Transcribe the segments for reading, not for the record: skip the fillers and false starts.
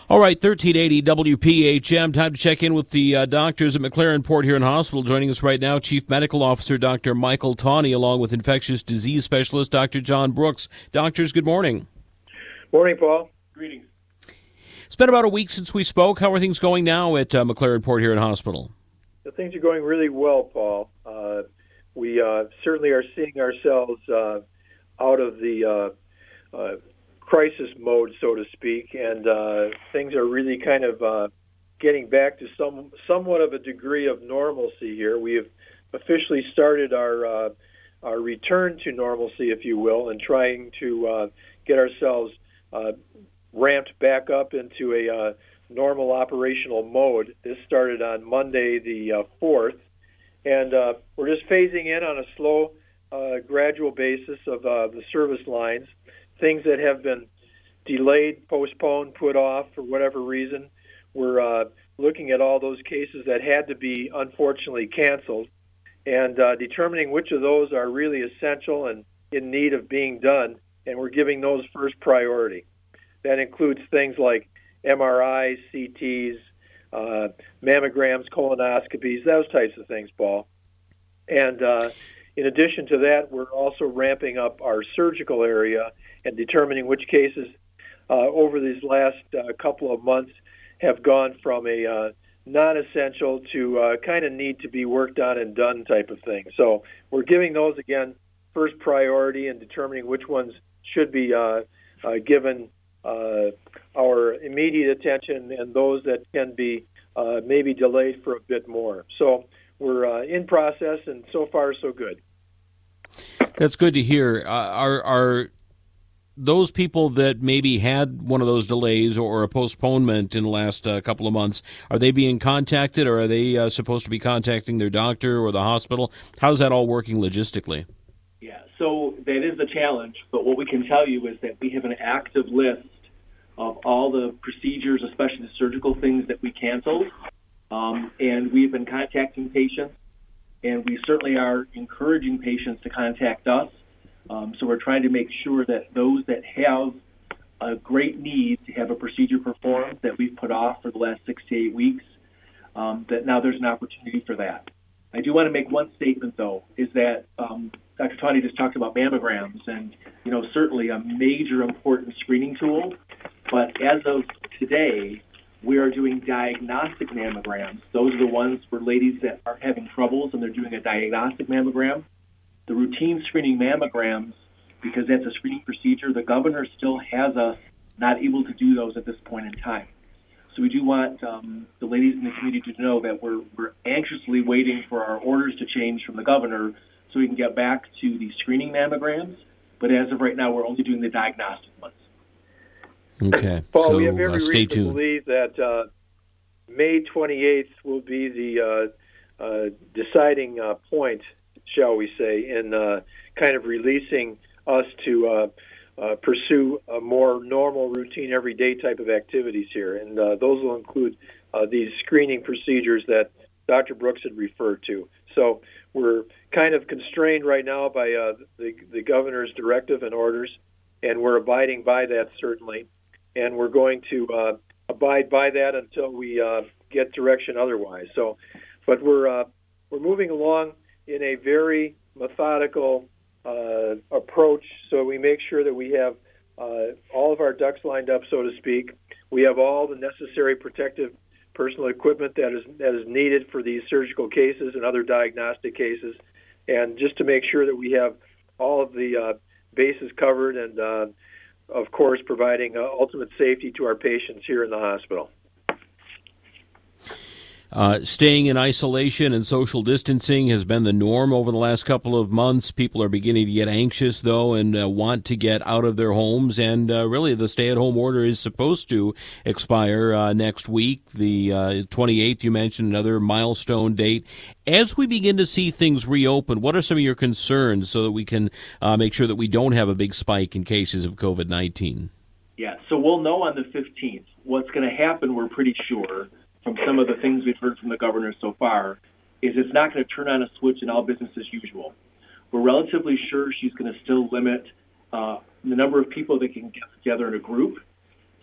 All right, 1380 WPHM. Time to check in with the doctors at McLaren Port Huron Hospital. Joining us right now, Chief Medical Officer Dr. Michael Tawney, along with Infectious Disease Specialist Dr. John Brooks. Doctors, good morning. Morning, Paul. Greetings. It's been about a week since we spoke. How are things going now at McLaren Port Huron Hospital? Things are going really well, Paul. We certainly are seeing ourselves out of the crisis mode, so to speak, and things are really kind of getting back to somewhat of a degree of normalcy here. We have officially started our return to normalcy, if you will, and trying to get ourselves ramped back up into a normal operational mode. This started on Monday the 4th, and we're just phasing in on a slow, gradual basis of the service lines. Things that have been delayed, postponed, put off for whatever reason. We're looking at all those cases that had to be unfortunately canceled and determining which of those are really essential and in need of being done, and we're giving those first priority. That includes things like MRIs, CTs, mammograms, colonoscopies, those types of things, Paul. And in addition to that, we're also ramping up our surgical area and determining which cases over these last couple of months have gone from a non-essential to kind of need to be worked on and done type of thing. So we're giving those, again, first priority and determining which ones should be given our immediate attention and those that can be maybe delayed for a bit more. So we're in process, and so far so good. That's good to hear. Are those people that maybe had one of those delays or a postponement in the last couple of months, are they being contacted, or are they supposed to be contacting their doctor or the hospital? How's that all working logistically? Yeah, so that is the challenge, but what we can tell you is that we have an active list of all the procedures, especially the surgical things that we canceled, and we've been contacting patients, and we certainly are encouraging patients to contact us. So we're trying to make sure that those that have a great need to have a procedure performed that we've put off for the last 6 to 8 weeks, that now there's an opportunity for that. I do want to make one statement, though, is that Dr. Tawney just talked about mammograms, and certainly a major important screening tool. But as of today, we are doing diagnostic mammograms. Those are the ones for ladies that are having troubles, and they're doing a diagnostic mammogram. The routine screening mammograms, because that's a screening procedure, the governor still has us not able to do those at this point in time. So we do want the ladies in the community to know that we're anxiously waiting for our orders to change from the governor so we can get back to the screening mammograms. But as of right now, we're only doing the diagnostic ones. Okay. Paul, so we have every stay reason tuned. to believe that May 28th will be the deciding point, shall we say, in kind of releasing us to pursue a more normal, routine, everyday type of activities here. And those will include these screening procedures that Dr. Brooks had referred to. So we're kind of constrained right now by the governor's directive and orders, and we're abiding by that, certainly. And we're going to abide by that until we get direction otherwise. So, but we're moving along in a very methodical approach, so we make sure that we have all of our ducks lined up, so to speak. We have all the necessary protective personal equipment that is needed for these surgical cases and other diagnostic cases, and just to make sure that we have all of the bases covered and, of course, providing ultimate safety to our patients here in the hospital. Staying in isolation and social distancing has been the norm over the last couple of months. People are beginning to get anxious, though, and want to get out of their homes. And really, the stay-at-home order is supposed to expire next week. The 28th, you mentioned, another milestone date. As we begin to see things reopen, what are some of your concerns so that we can make sure that we don't have a big spike in cases of COVID-19? Yeah, so we'll know on the 15th. What's going to happen, we're pretty sure, from some of the things we've heard from the governor so far, is it's not going to turn on a switch and all business as usual. We're relatively sure she's going to still limit the number of people that can get together in a group.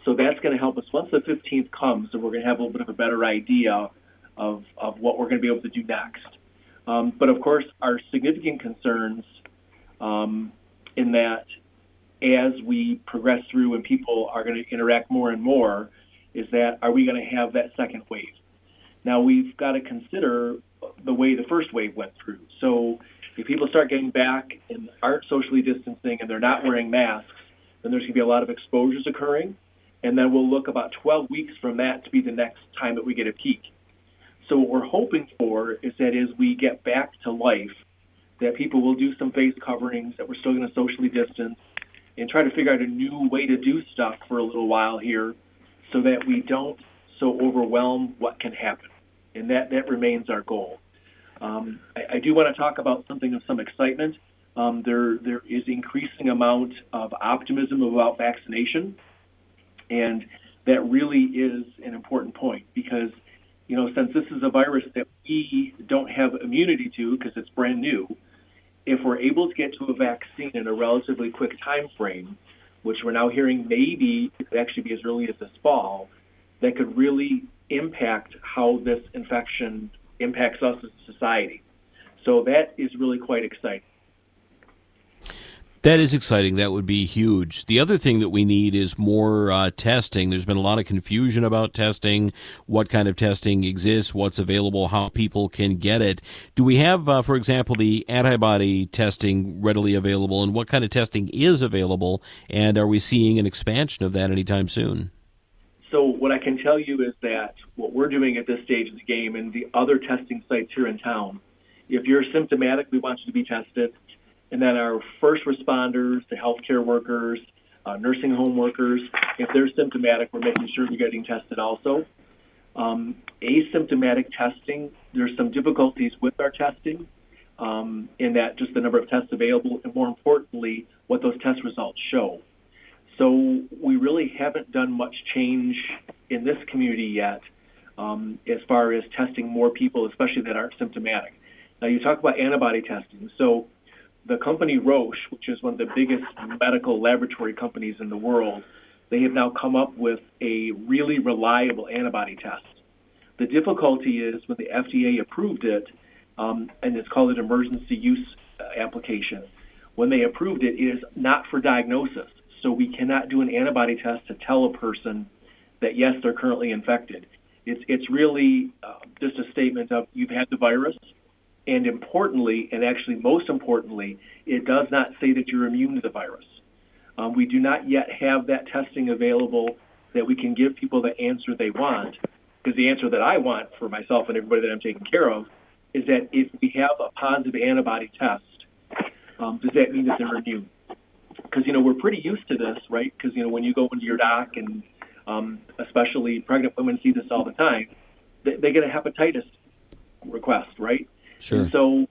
So that's going to help us once the 15th comes, and we're going to have a little bit of a better idea of what we're going to be able to do next. But of course, our significant concerns in that as we progress through and people are going to interact more and more is that are we going to have that second wave? Now, we've got to consider the way the first wave went through. So if people start getting back and aren't socially distancing and they're not wearing masks, then there's going to be a lot of exposures occurring. And then we'll look about 12 weeks from that to be the next time that we get a peak. So what we're hoping for is that as we get back to life, that people will do some face coverings, that we're still going to socially distance, and try to figure out a new way to do stuff for a little while here so that we don't so overwhelm what can happen. And that remains our goal. I do want to talk about something of some excitement. There is increasing amount of optimism about vaccination, and that really is an important point because, since this is a virus that we don't have immunity to because it's brand new, if we're able to get to a vaccine in a relatively quick time frame, which we're now hearing maybe it could actually be as early as this fall, that could really impact how this infection impacts us as a society. So that is really quite exciting. That is exciting. That would be huge. The other thing that we need is more testing. There's been a lot of confusion about testing, what kind of testing exists, what's available, how people can get it. Do we have, for example, the antibody testing readily available, and what kind of testing is available, and are we seeing an expansion of that anytime soon? So what I can tell you is that what we're doing at this stage of the game and the other testing sites here in town, if you're symptomatic, we want you to be tested. And then our first responders, the healthcare workers, nursing home workers, if they're symptomatic, we're making sure they're getting tested also. Asymptomatic testing, there's some difficulties with our testing in that just the number of tests available and more importantly, what those test results show. So we really haven't done much change in this community yet as far as testing more people, especially that aren't symptomatic. Now you talk about antibody testing. So the company Roche, which is one of the biggest medical laboratory companies in the world, they have now come up with a really reliable antibody test. The difficulty is when the FDA approved it, and it's called an emergency use application. When they approved it, it is not for diagnosis. So we cannot do an antibody test to tell a person that, yes, they're currently infected. It's really just a statement of you've had the virus. And importantly, and actually most importantly, it does not say that you're immune to the virus. We do not yet have that testing available that we can give people the answer they want, because the answer that I want for myself and everybody that I'm taking care of is that if we have a positive antibody test, does that mean that they're immune? Because, we're pretty used to this, right? Because, when you go into your doc and especially pregnant women see this all the time, they get a hepatitis request, right? Sure. And so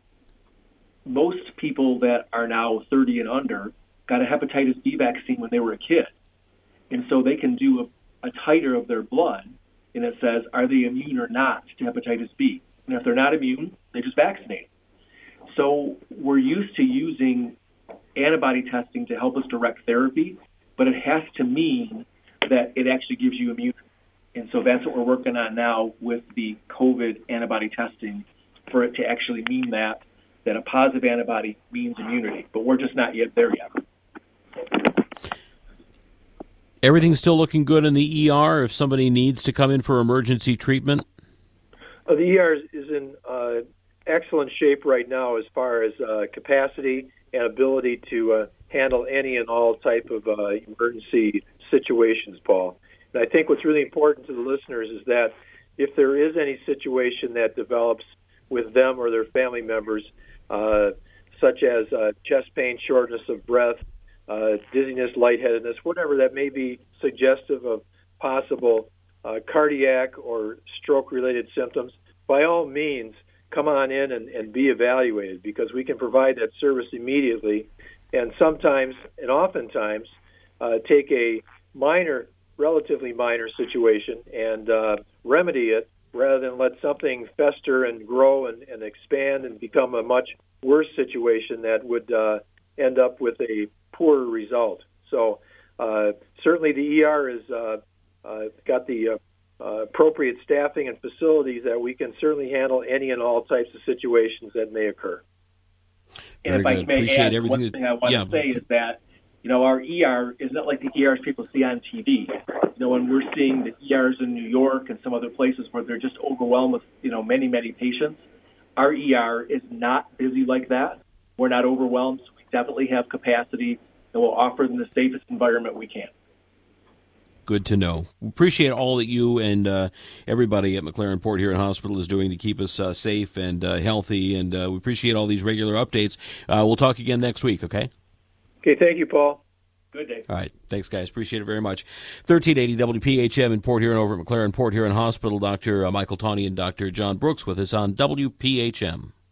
most people that are now 30 and under got a hepatitis B vaccine when they were a kid. And so they can do a titer of their blood, and it says, are they immune or not to hepatitis B? And if they're not immune, they just vaccinate. So we're used to using antibody testing to help us direct therapy, but it has to mean that it actually gives you immunity. And so that's what we're working on now with the COVID antibody testing, for it to actually mean that a positive antibody means immunity. But we're just not yet there yet. Everything's still looking good in the ER if somebody needs to come in for emergency treatment? The ER is in excellent shape right now as far as capacity and ability to handle any and all type of emergency situations, Paul. And I think what's really important to the listeners is that if there is any situation that develops with them or their family members, such as chest pain, shortness of breath, dizziness, lightheadedness, whatever that may be suggestive of possible cardiac or stroke-related symptoms, by all means, come on in and be evaluated, because we can provide that service immediately and sometimes and oftentimes take a relatively minor situation and remedy it rather than let something fester and grow and expand and become a much worse situation that would end up with a poorer result. So Certainly the ER is got the appropriate staffing and facilities that we can certainly handle any and all types of situations that may occur. And if I may add, one thing I want to say is that, our ER is not like the ERs people see on TV. When we're seeing the ERs in New York and some other places where they're just overwhelmed with, many, many patients, our ER is not busy like that. We're not overwhelmed, so we definitely have capacity, and we'll offer them the safest environment we can. Good to know. We appreciate all that you and everybody at McLaren Port Huron Hospital is doing to keep us safe and healthy, and we appreciate all these regular updates. We'll talk again next week, okay? Okay, thank you, Paul. Good day. All right. Thanks, guys. Appreciate it very much. 1380 WPHM in Port Huron over at McLaren Port Huron Hospital. Dr. Michael Tawney and Dr. John Brooks with us on WPHM.